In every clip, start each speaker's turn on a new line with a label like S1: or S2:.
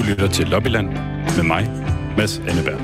S1: lytter til Lobbyland med mig, Mads Anneberg.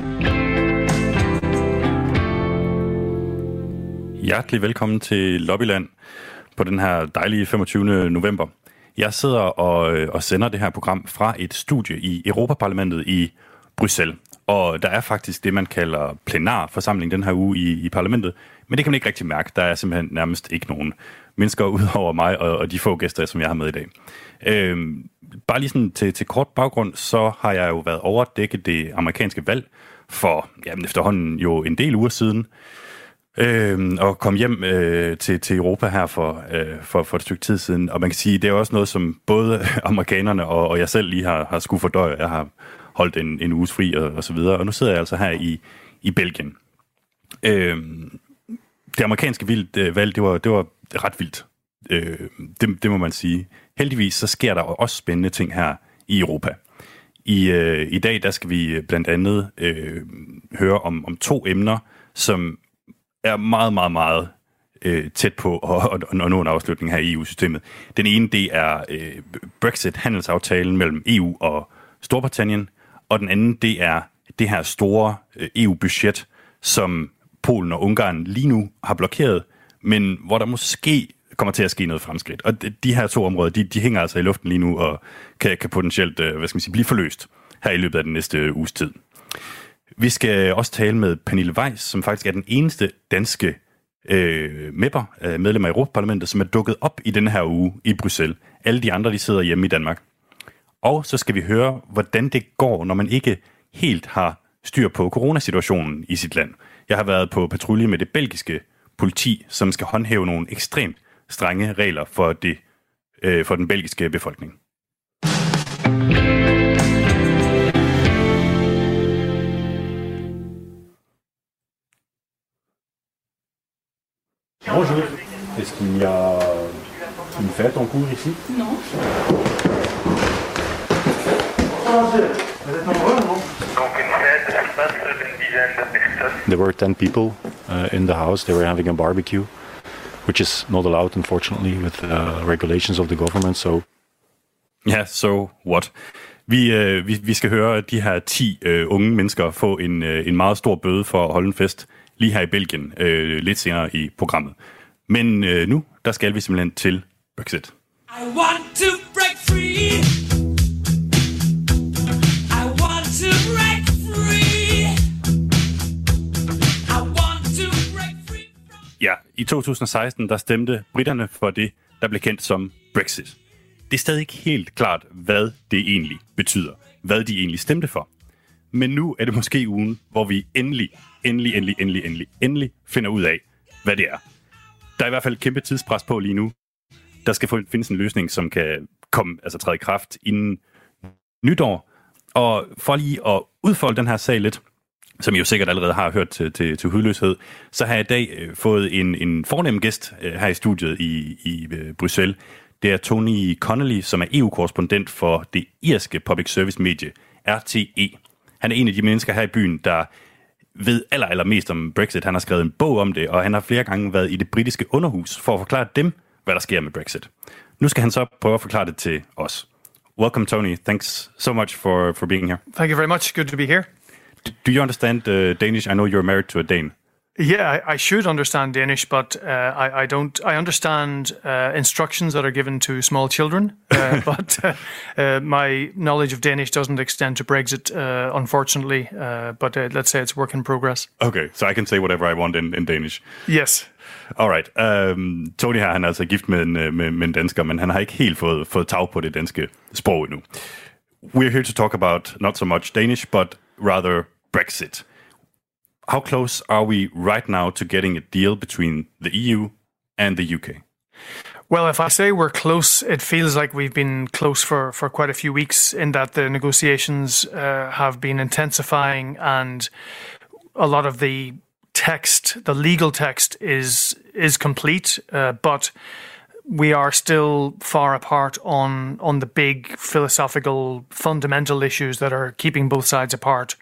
S1: Hjertelig velkommen til Lobbyland på den her dejlige 25. november. Jeg sidder og sender det her program fra et studie i Europaparlamentet i Bruxelles. Og der er faktisk det, man kalder plenarforsamling den her uge i parlamentet. Men det kan man ikke rigtig mærke. Der er simpelthen nærmest ikke nogen mennesker ud over mig og de få gæster, som jeg har med i dag. Bare lige sådan til kort baggrund, så har jeg jo været over at dække det amerikanske valg for efterhånden jo en del uger siden. Og kom hjem til Europa her for et stykke tid siden. Og man kan sige, det er også noget, som både amerikanerne og jeg selv lige har skulle fordøje. Jeg har holdt en uges fri og så videre. Og nu sidder jeg altså her i Belgien. Det amerikanske valg, det var ret vildt. Det må man sige. Heldigvis så sker der også spændende ting her i Europa. I dag der skal vi blandt andet høre om to emner, som er meget, meget, meget tæt på og nå en afslutning her i EU-systemet. Den ene, det er Brexit-handelsaftalen mellem EU og Storbritannien, og den anden, det er det her store EU-budget, som Polen og Ungarn lige nu har blokeret, men hvor der måske kommer til at ske noget fremskridt. Og de her to områder, de hænger altså i luften lige nu, og kan potentielt blive forløst her i løbet af den næste uges tid. Vi skal også tale med Pernille Weiss, som faktisk er den eneste danske medlem af Europaparlamentet, som er dukket op i denne her uge i Bruxelles. Alle de andre, de sidder hjemme i Danmark. Og så skal vi høre, hvordan det går, når man ikke helt har styr på coronasituationen i sit land. Jeg har været på patrulje med det belgiske politi, som skal håndhæve nogle ekstremt strenge regler for den belgiske befolkning.
S2: Bonjour. Est-ce qu'il y a une fête en cours ici?
S3: Non.
S2: There were 10 people in the house. They were having a barbecue, which is not allowed, unfortunately, with regulations of the government. So.
S1: Ja, so what? Vi skal høre de her 10 unge mennesker få en meget stor bøde for at holde en fest lige her i Belgien lidt senere i programmet. Men nu, der skal vi simpelthen til Brexit.
S4: I want to break free. I want to break free. I want to break free.
S1: Ja, i 2016, der stemte britterne for det, der blev kendt som Brexit. Det er stadig ikke helt klart, hvad det egentlig betyder. Hvad de egentlig stemte for. Men nu er det måske ugen, hvor vi endelig finder ud af, hvad det er. Der er i hvert fald et kæmpe tidspres på lige nu. Der skal findes en løsning, som kan træde i kraft inden nytår. Og for lige at udfolde den her sag lidt, som I jo sikkert allerede har hørt til hudløshed, så har jeg i dag fået en fornem gæst her i studiet i Bruxelles. Det er Tony Connelly, som er EU-korrespondent for det irske public service medie RTE. Han er en af de mennesker her i byen, der ved allermest om Brexit. Han har skrevet en bog om det, og han har flere gange været i det britiske underhus for at forklare dem, hvad der sker med Brexit. Nu skal han så prøve at forklare det til os. Welcome, Tony. Thanks so much for being here.
S5: Thank you very much. Good to be here.
S1: Do you understand Danish? I know you're married to a Dane.
S5: Yeah, I should understand Danish, but I don't. I understand instructions that are given to small children, but my knowledge of Danish doesn't extend to Brexit, unfortunately. But let's say it's work in progress.
S1: Okay, so I can say whatever I want in Danish.
S5: Yes.
S1: All right. Tony her, han er altså gift med en dansker, men han har ikke helt fået tag på det danske sprog endnu. We're here to talk about not so much Danish, but rather Brexit. How close are we right now to getting a deal between the EU and the UK?
S5: Well, if I say we're close, it feels like we've been close for quite a few weeks in that the negotiations have been intensifying and a lot of the legal text is complete, but we are still far apart on the big philosophical fundamental issues that are keeping both sides apart.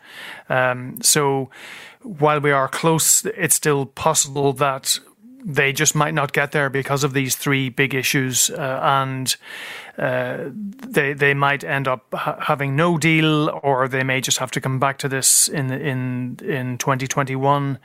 S5: So while we are close, it's still possible that they just might not get there because of these three big issues. And they might end up having no deal, or they may just have to come back to this in 2021.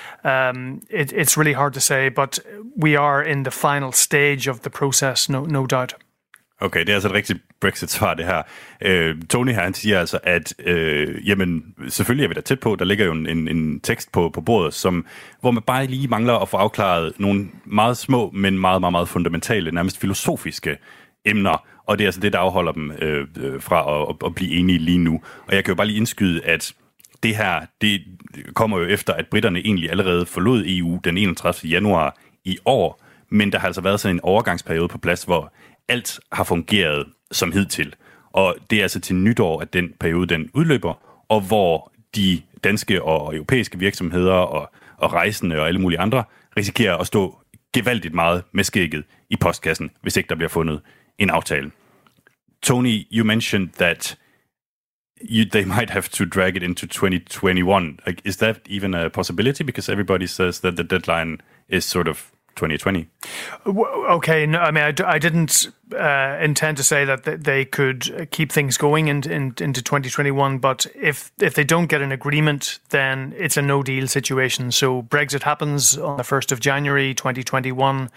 S5: It's really hard to say, but we are in the final stage of the process, no doubt.
S1: Okay, det er altså et rigtigt Brexit-svar, det her. Tony her, han siger altså, at jamen, selvfølgelig er vi da tæt på. Der ligger jo en tekst på bordet, hvor man bare lige mangler at få afklaret nogle meget små, men meget, meget, meget fundamentale, nærmest filosofiske emner. Og det er altså det, der afholder dem fra at blive enige lige nu. Og jeg kan jo bare lige indskyde, at det her, det kommer jo efter, at britterne egentlig allerede forlod EU den 31. januar i år. Men der har altså været sådan en overgangsperiode på plads, hvor alt har fungeret som hidtil. Og det er altså til nytår, at den periode den udløber, og hvor de danske og europæiske virksomheder og rejsende og alle mulige andre risikerer at stå gevaldigt meget med skægget i postkassen, hvis ikke der bliver fundet en aftale. Tony, you mentioned that they might have to drag it into 2021. Like, is that even a possibility? Because everybody says that the deadline is sort of 2020.
S5: Okay, no, I mean, I didn't intend to say that they could keep things going into 2021, but if they don't get an agreement, then it's a no-deal situation. So Brexit happens on the 1st of January 2021,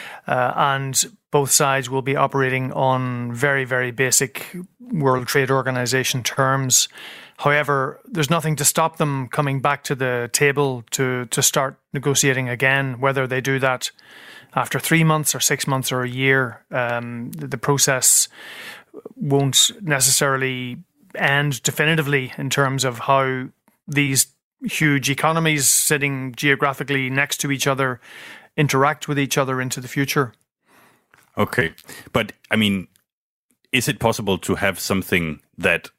S5: and both sides will be operating on very, very basic World Trade Organization terms. However, there's nothing to stop them coming back to the table to start negotiating again, whether they do that after 3 months or 6 months or a year. The process won't necessarily end definitively in terms of how these huge economies sitting geographically next to each other interact with each other into the future.
S1: Okay, but I mean, is it possible to have something that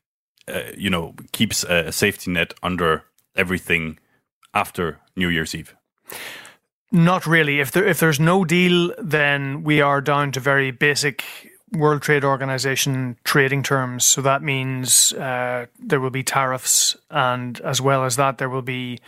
S1: keeps a safety net under everything after New Year's Eve?
S5: Not really. If there's no deal, then we are down to very basic World Trade Organization trading terms. So that means there will be tariffs, and as well as that, there will be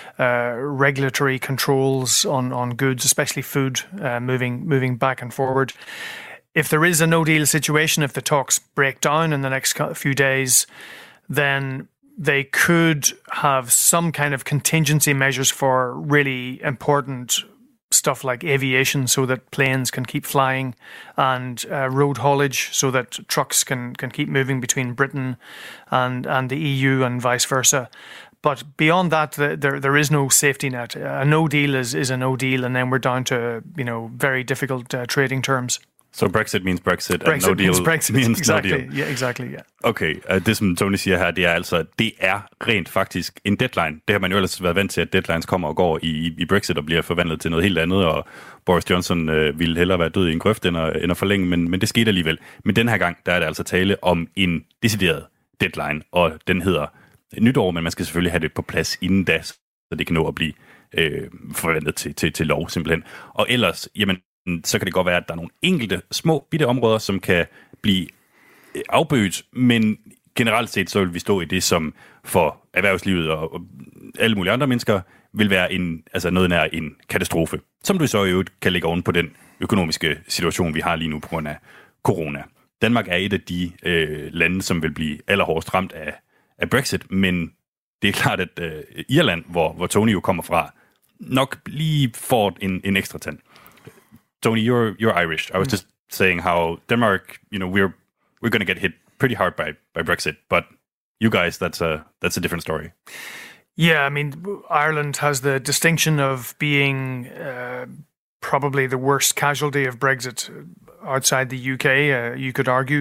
S5: regulatory controls on goods, especially food, moving back and forward. If there is a no-deal situation, if the talks break down in the next few days, then they could have some kind of contingency measures for really important stuff like aviation, so that planes can keep flying, and road haulage, so that trucks can keep moving between Britain and the EU and vice versa. But beyond that, there is no safety net. A no deal is a no deal, and then we're down to very difficult trading terms.
S1: So Brexit means Brexit, and no deal means
S5: exactly.
S1: No deal.
S5: Yeah, exactly, yeah.
S1: Okay, det som Tony siger her, det er altså, det er rent faktisk en deadline. Det har man jo ellers været vant til, at deadlines kommer og går i Brexit og bliver forvandlet til noget helt andet, og Boris Johnson ville hellere være død i en grøft end at forlænge, men det skete alligevel. Men den her gang, der er det altså tale om en decideret deadline, og den hedder nytår, men man skal selvfølgelig have det på plads inden da, så det kan nå at blive forvandlet til lov simpelthen. Og ellers, jamen, så kan det godt være, at der er nogle enkelte små bitte områder, som kan blive afbødt, men generelt set så vil vi stå i det, som for erhvervslivet og alle mulige andre mennesker vil være noget nær en katastrofe, som du så i øvrigt kan lægge oven på den økonomiske situation, vi har lige nu på grund af corona. Danmark er et af de lande, som vil blive allerhårdest ramt af Brexit, men det er klart, at Irland, hvor Tony jo kommer fra, nok lige får en ekstra tand. Tony, you're Irish. I was just saying how Denmark, we're going to get hit pretty hard by Brexit, but you guys, that's a different story.
S5: Yeah, I mean, Ireland has the distinction of being probably the worst casualty of Brexit outside the UK, you could argue.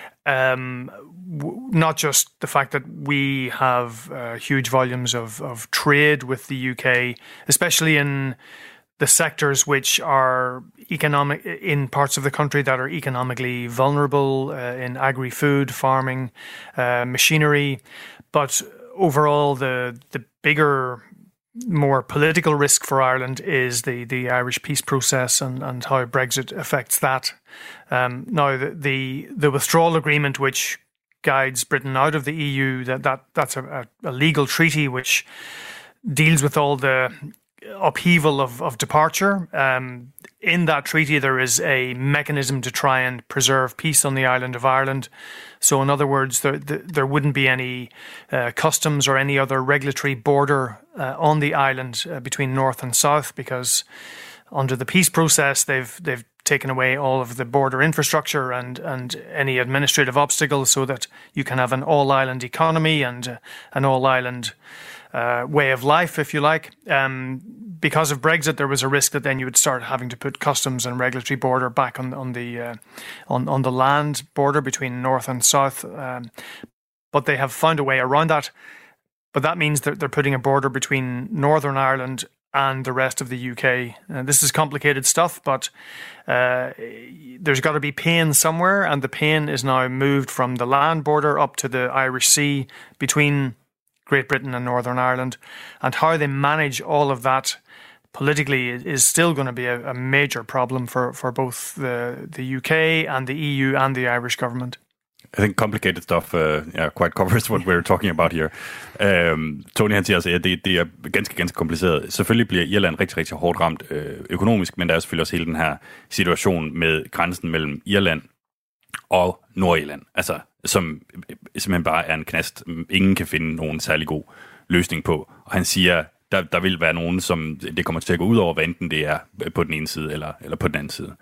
S5: Not just the fact that we have huge volumes of trade with the UK, especially in the sectors which are economic in parts of the country that are economically vulnerable, in agri-food, farming, machinery. But overall, the bigger, more political risk for Ireland is the Irish peace process and how Brexit affects that. Now, the withdrawal agreement, which guides Britain out of the EU, that's a legal treaty which deals with all the upheaval of departure. In that treaty, there is a mechanism to try and preserve peace on the island of Ireland. So, in other words, there wouldn't be any customs or any other regulatory border on the island between north and south, because under the peace process, they've taken away all of the border infrastructure and any administrative obstacles, so that you can have an all-island economy and an all-island way of life, if you like. Because of Brexit, there was a risk that then you would start having to put customs and regulatory border back on the land border between north and south. But they have found a way around that. But that means that they're putting a border between Northern Ireland and the rest of the UK. This is complicated stuff, but there's got to be pain somewhere, and the pain is now moved from the land border up to the Irish Sea between Great Britain and Northern Ireland. And how they manage all of that politically is still going to be a major problem for both the UK and the EU and the Irish government.
S1: I think complicated stuff quite covers what we're talking about here. Tony han siger altså, at det er ganske kompliceret. Selvfølgelig bliver Irland rigtig, rigtig hårdt ramt økonomisk, men der er selvfølgelig også hele den her situation med grænsen mellem Irland og Nordirland, altså som simpelthen bare er en knast, ingen kan finde nogen særlig god løsning på. Og han siger, der vil være nogen, som det kommer til at gå ud over, hvad enten det er på den ene side eller på den anden side.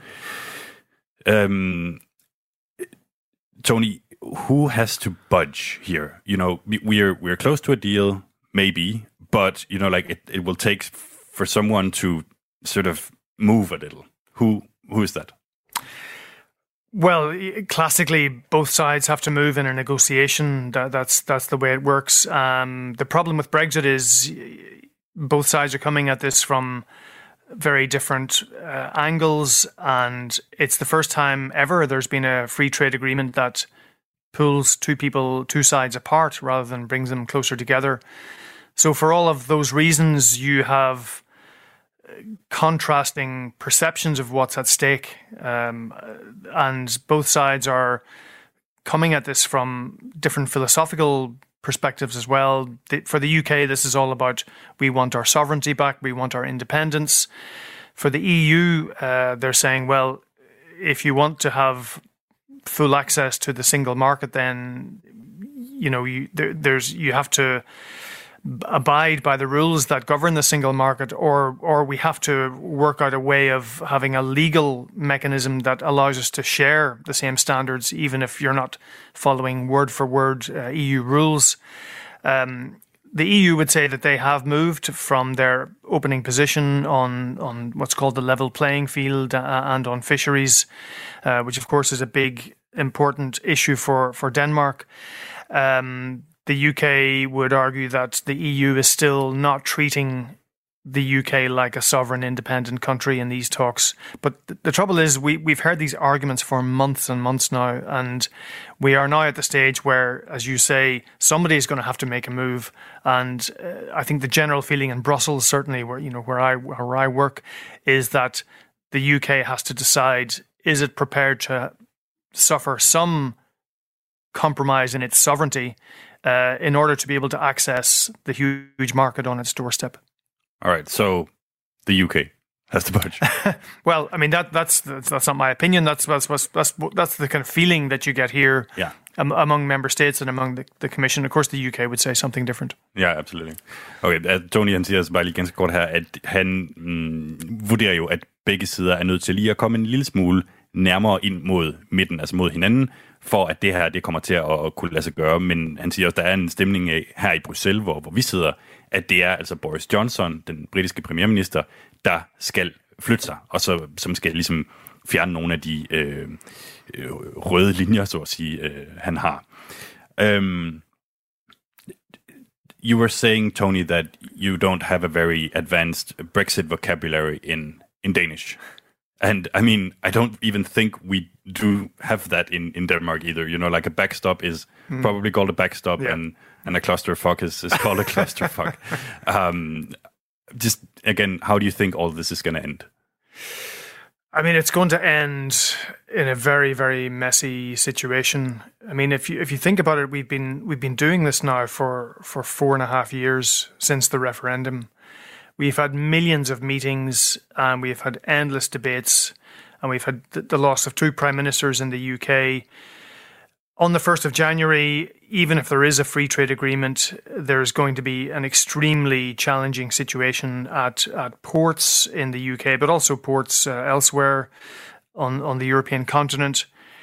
S1: Tony, who has to budge here? You know, we're close to a deal, maybe, but you know, like it will take for someone to sort of move a little. Who is that?
S5: Well, classically, both sides have to move in a negotiation. That's the way it works. The problem with Brexit is both sides are coming at this from very different angles, and it's the first time ever there's been a free trade agreement that pulls two sides apart rather than brings them closer together. So for all of those reasons, you have contrasting perceptions of what's at stake, and both sides are coming at this from different philosophical perspectives as well. For the UK, this is all about, we want our sovereignty back, we want our independence. For the EU, they're saying, well, if you want to have full access to the single market, then you have to abide by the rules that govern the single market, or we have to work out a way of having a legal mechanism that allows us to share the same standards, even if you're not following word for word EU rules. The EU would say that they have moved from their opening position on what's called the level playing field and on fisheries, which of course is a big, important issue for Denmark. The UK would argue that the EU is still not treating the UK like a sovereign, independent country in these talks. But the trouble is, we've heard these arguments for months and months now, and we are now at the stage where, as you say, somebody is going to have to make a move. And I think the general feeling in Brussels, certainly where I work, is that the UK has to decide: is it prepared to suffer some compromise in its sovereignty in order to be able to access the huge market on its doorstep?
S1: All right, so the UK has to budge.
S5: Well, I mean that's not my opinion. That's the kind of feeling that you get here, among member states and among the Commission. Of course, the UK would say something different.
S1: Ja, absolutely. Okay, Tony han siger altså bare lige ganske kort her, at han vurderer jo, at begge sider er nødt til lige at komme en lille smule nærmere ind mod midten, altså mod hinanden, for at det her det kommer til at kunne lade sig gøre. Men han siger også, at der er en stemning af her i Bruxelles, hvor vi sidder, at det er altså Boris Johnson, den britiske premierminister, der skal flytte sig, og som skal ligesom fjerne nogle af de røde linjer, så at sige, han har. You were saying, Tony, that you don't have a very advanced Brexit vocabulary in Danish. And I mean, I don't even think we do have that in Denmark either. You know, like a backstop is probably called a backstop, and a clusterfuck is called a clusterfuck. Just again, how do you think all this is going to end?
S5: I mean, it's going to end in a very, very messy situation. I mean, if you think about it, we've been doing this now for 4.5 years since the referendum. we've had millions of meetings and we've had endless debates and we've had the loss of 2 prime ministers in the UK. On the 1st of January, even if there is a free trade agreement, there's going to be an extremely challenging situation at ports in the UK, but also ports elsewhere on the European continent.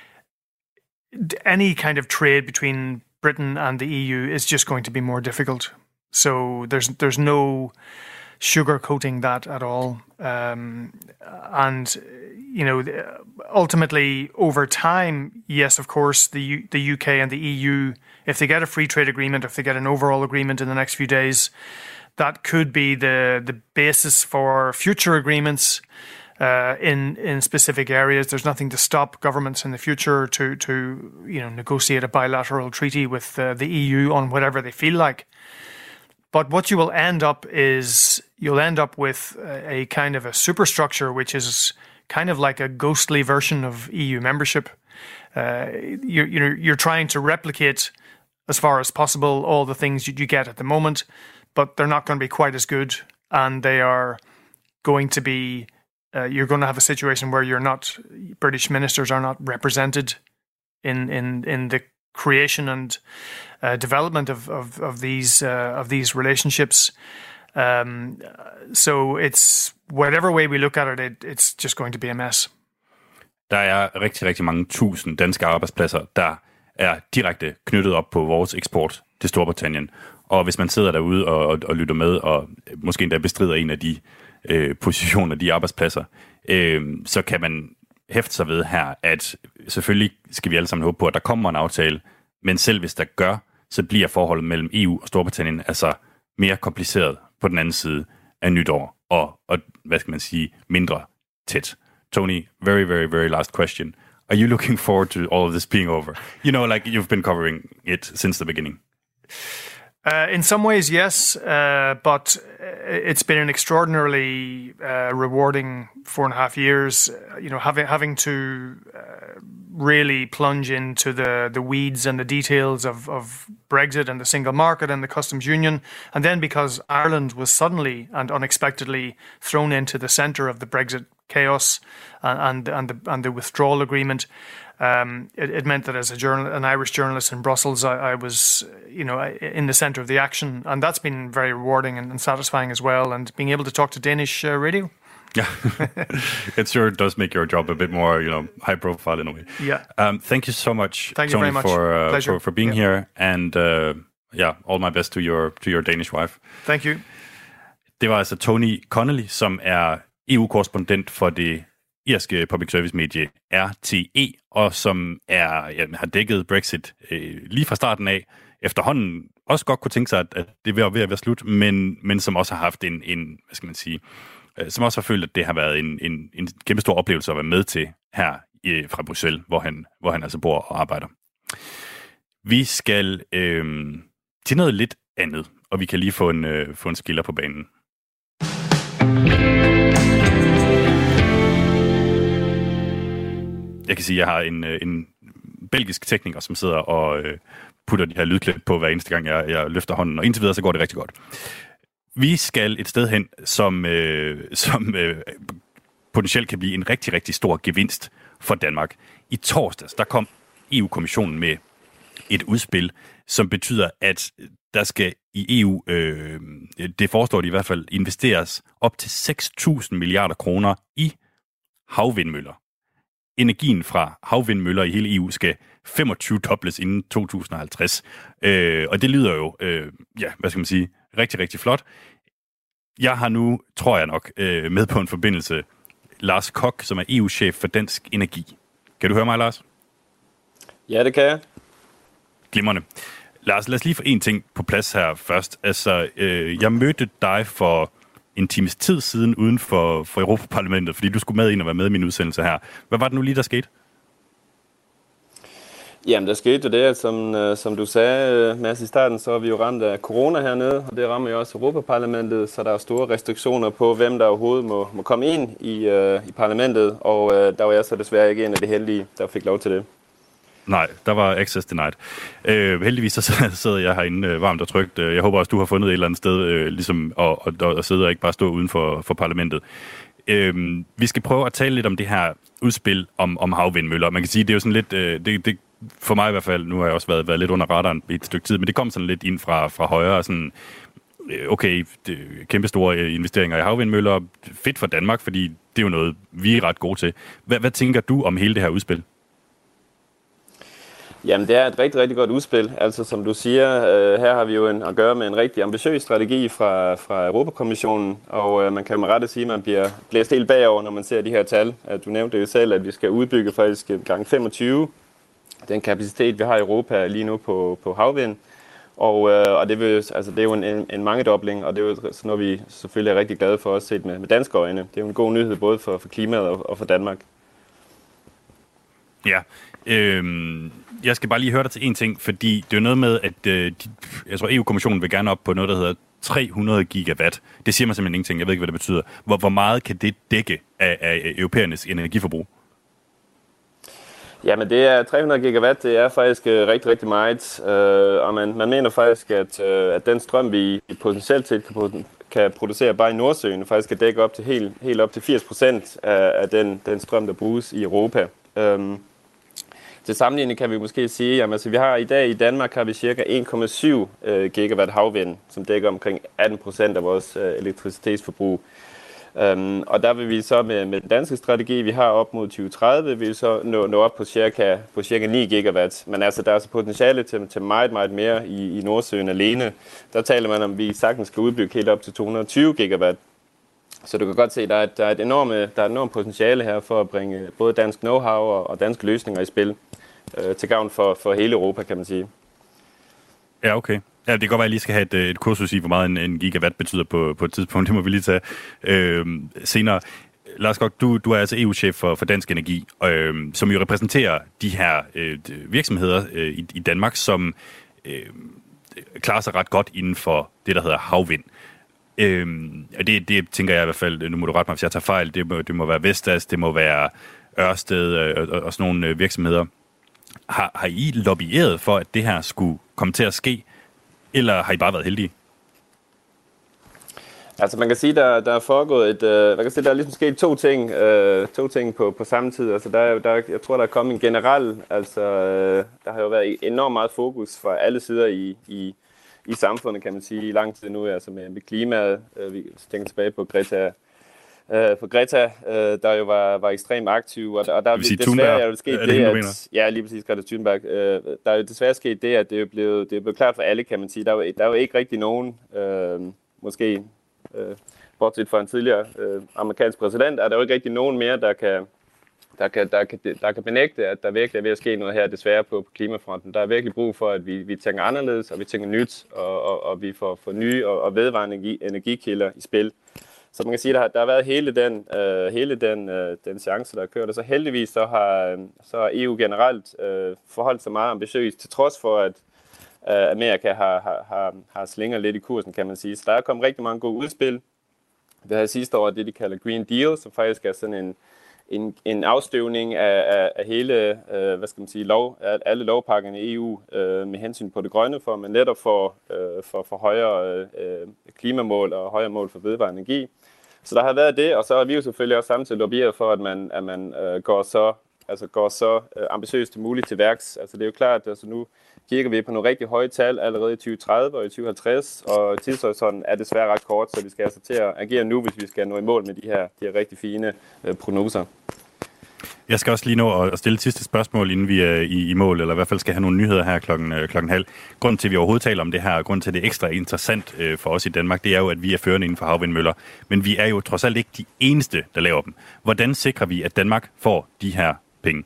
S5: Any kind of trade between Britain and the EU is just going to be more difficult. So there's no sugarcoating that at all. And ultimately, over time, yes, of course, the UK and the EU, if they get a free trade agreement, if they get an overall agreement in the next few days, that could be the basis for future agreements in specific areas. There's nothing to stop governments in the future to negotiate a bilateral treaty with the EU on whatever they feel like. But what you will end up is you'll end up with a kind of a superstructure, which is kind of like a ghostly version of EU membership. You're trying to replicate as far as possible all the things you get at the moment, but they're not going to be quite as good, and they are going to be. You're going to have a situation where British ministers are not represented in the creation and development of these relationships. So it's whatever way we look at it, it's just going to be a mess.
S1: Der er rigtig, rigtig mange tusind danske arbejdspladser, der er direkte knyttet op på vores eksport til Storbritannien. Og hvis man sidder derude og lytter med, og måske endda bestrider en af de positioner, de arbejdspladser, så kan man hæfte sig ved her, at selvfølgelig skal vi alle sammen håbe på, at der kommer en aftale, men selv hvis der gør, så bliver forholdet mellem EU og Storbritannien altså mere kompliceret på den anden side af nytår, og hvad skal man sige, mindre tæt. Tony, very, very, very last question. Are you looking forward to all of this being over? Like you've been covering it since the beginning.
S5: In some ways, yes, but it's been an extraordinarily rewarding 4.5 years. Having to really plunge into the weeds and the details of Brexit and the single market and the customs union, and then because Ireland was suddenly and unexpectedly thrown into the centre of the Brexit chaos and the withdrawal agreement. It meant that as an Irish journalist in Brussels, I was, in the centre of the action, and that's been very rewarding and satisfying as well. And being able to talk to Danish radio,
S1: yeah, it sure does make your job a bit more, high profile in a way.
S5: Yeah.
S1: Thank you so much,
S5: Thank
S1: Tony,
S5: you very much.
S1: for being here, and all my best to your Danish wife.
S5: Thank you.
S1: Det var altså Tony Connelly, som er EU-korrespondent for det irske public service medie RTE, og som har dækket Brexit lige fra starten af, efterhånden også godt kunne tænke sig, at det er ved at være slut, men som også har haft en hvad skal man sige, som også har følt, at det har været en kæmpe stor oplevelse at være med til her fra Bruxelles, hvor han altså bor og arbejder. Vi skal til noget lidt andet, og vi kan lige få en skiller på banen. Jeg kan sige, at jeg har en belgisk tekniker, som sidder og putter de her lydklip på hver eneste gang, jeg løfter hånden, og indtil videre, så går det rigtig godt. Vi skal et sted hen, som potentielt kan blive en rigtig, rigtig stor gevinst for Danmark. I torsdags, der kom EU-kommissionen med et udspil, som betyder, at der skal i EU, det foreslår de i hvert fald, investeres op til 6.000 milliarder kroner i havvindmøller. Energien fra havvindmøller i hele EU skal 25-dobles inden 2050. Og det lyder jo, hvad skal man sige, rigtig, rigtig flot. Jeg har nu, tror jeg nok, med på en forbindelse Lars Koch, som er EU-chef for Dansk Energi. Kan du høre mig, Lars?
S3: Ja, det kan jeg.
S1: Glimrende. Lars, lad os lige få en ting på plads her først. Altså, jeg mødte dig for en times tid siden uden for Europaparlamentet, fordi du skulle med ind og være med i min udsendelse her. Hvad var det nu lige, der skete?
S3: Jamen, der skete jo det, at som du sagde, Mads, i starten, så er vi jo ramt af corona hernede, og det rammer jo også Europaparlamentet, så der er store restriktioner på, hvem der overhovedet må komme ind i parlamentet, og der var jeg så desværre ikke en af de heldige, der fik lov til det.
S1: Nej, der var access denied. Heldigvis så sidder jeg herinde varmt og trygt. Jeg håber også, du har fundet et eller andet sted ligesom at sidde og ikke bare stå uden for parlamentet. Vi skal prøve at tale lidt om det her udspil om havvindmøller. Man kan sige, det er jo sådan lidt... Det for mig i hvert fald, nu har jeg også været lidt under radaren i et stykke tid, men det kom sådan lidt ind fra højre, sådan, okay, kæmpe store investeringer i havvindmøller, fedt for Danmark, fordi det er jo noget, vi er ret gode til. Hvad tænker du om hele det her udspil?
S3: Jamen, det er et rigtig, rigtig godt udspil. Altså, som du siger, her har vi jo at gøre med en rigtig ambitiøs strategi fra Europakommissionen, og man kan med rette sige, at man bliver blæst helt bagover, når man ser de her tal. Du nævnte jo selv, at vi skal udbygge faktisk gang 25 den kapacitet, vi har i Europa lige nu på havvind. Og det, det er jo en mangedobling, og det er jo sådan noget, vi selvfølgelig er rigtig glade for, også set med danske øjne. Det er jo en god nyhed både for klimaet og for Danmark.
S1: Ja, jeg skal bare lige høre dig til en ting, fordi det er jo noget med, at jeg tror, EU-kommissionen vil gerne op på noget, der hedder 300 gigawatt. Det siger mig simpelthen ingenting. Jeg ved ikke, hvad det betyder. Hvor meget kan det dække af europæernes energiforbrug?
S3: Jamen, det er 300 gigawatt, det er faktisk rigtig, rigtig meget. Og man mener faktisk, at den strøm, vi potentielt set kan producere bare i Nordsøen, faktisk kan dække op til helt op til 80% af den strøm, der bruges i Europa. Til sammenligning kan vi måske sige, at vi har i dag i Danmark har vi cirka 1,7 gigawatt havvind, som dækker omkring 18% af vores elektricitetsforbrug. Og der vil vi så med den danske strategi, vi har op mod 2030, vil vi så nå op på cirka 9 gigawatt. Men altså, der er så potentiale til meget, meget mere i Nordsøen alene. Der taler man om, at vi sagtens skal udbygge helt op til 220 gigawatt. Så du kan godt se, at der er et enormt potentiale her for at bringe både dansk know-how og danske løsninger i spil til gavn for hele Europa, kan man sige.
S1: Ja, okay. Ja, det kan godt være, at jeg lige skal have et kursus i, hvor meget en gigawatt betyder på et tidspunkt. Det må vi lige tage senere. Lars Koch, du er altså EU-chef for Dansk Energi, som jo repræsenterer de her virksomheder i Danmark, som klarer sig ret godt inden for det, der hedder havvind. Det tænker jeg i hvert fald, nu må du rette mig, hvis jeg tager fejl, det må være Vestas, det må være Ørsted og sådan nogle virksomheder. Har I lobbyeret for, at det her skulle komme til at ske, eller har I bare været heldige?
S3: Altså man kan sige, der er foregået der er ligesom sket to ting på samme tid. Altså jeg tror, der er kommet en generel, der har jo været enormt meget fokus fra alle sider i samfundet, kan man sige, i lang tid nu, altså med klimaet. Vi tænker tilbage på Greta, der jo var ekstremt aktiv, og der er desværre jo sket det, at ja, lige præcis Greta Thunberg. Der er jo desværre sket det, at det er blevet klart for alle, kan man sige. Der er jo ikke rigtig nogen, måske bortset fra en tidligere amerikansk præsident, er der jo ikke rigtig nogen mere, der kan benægte, at der virkelig er ved at ske noget her, desværre på klimafronten. Der er virkelig brug for, at vi tænker anderledes, og vi tænker nyt, og vi får nye og vedvarende energikilder i spil. Så man kan sige, at der har været hele den chance, der er kørt, og så heldigvis så har EU generelt forholdt sig meget ambitiøst, til trods for, at Amerika har slinger lidt i kursen, kan man sige. Så der er kommet rigtig mange gode udspil. Vi havde sidste år det, de kalder Green Deal, som faktisk er sådan en afstøvning af hele, alle lovpakkerne i EU med hensyn på det grønne, for man netop får højere klimamål og højere mål for vedvarende energi. Så der har været det, og så har vi jo selvfølgelig også samtidig lobbyeret for, at man går så ambitiøst til muligt til værks. Altså det er jo klart, at nu kigger vi på nogle rigtig høje tal allerede i 2030 og i 2050, og tidshorisonten er desværre ret kort, så vi skal altså til at agere nu, hvis vi skal nå i mål med de her rigtig fine prognoser.
S1: Jeg skal også lige nå at stille et sidste spørgsmål, inden vi er i mål, eller i hvert fald skal have nogle nyheder her klokken halv. Grunden til, at vi overhovedet taler om det her, og grunden til, at det er ekstra interessant for os i Danmark, det er jo, at vi er førende inden for havvindmøller. Men vi er jo trods alt ikke de eneste, der laver dem. Hvordan sikrer vi, at Danmark får de her penge?